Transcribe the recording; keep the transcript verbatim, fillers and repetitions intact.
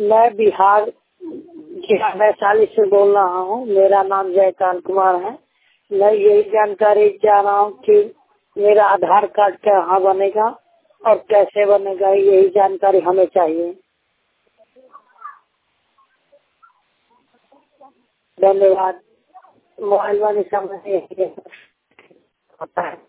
मैं बिहार जिला वैशाली से बोल रहा हूँ। मेरा नाम जयकांत कुमार है। मैं यही जानकारी चाह रहा हूँ कि मेरा आधार कार्ड कहाँ बनेगा और कैसे बनेगा, यही जानकारी हमें चाहिए। धन्यवाद। मोबाइल वाले समय होता है।